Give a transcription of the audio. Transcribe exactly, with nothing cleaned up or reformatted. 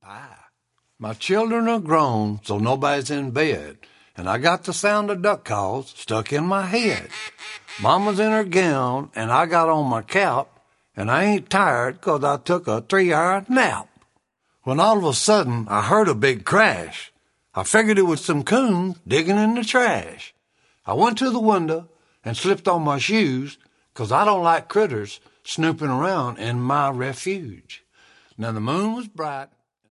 Ah. My children are grown, so nobody's in bed, and I got the sound of duck calls stuck in my head. Mama's in her gown, and I got on my cap, and I ain't tired 'cause I took a three-hour nap. When all of a sudden I heard a big crash. I figured it was some coons digging in the trash. I went to the window and slipped on my shoes 'cause I don't like critters snooping around in my refuge. Now the moon was bright.